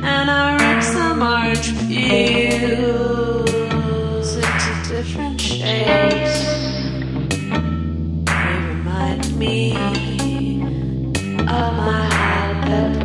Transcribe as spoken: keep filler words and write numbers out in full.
and I wreck some orange peels into different shapes. They remind me of my hot pepper.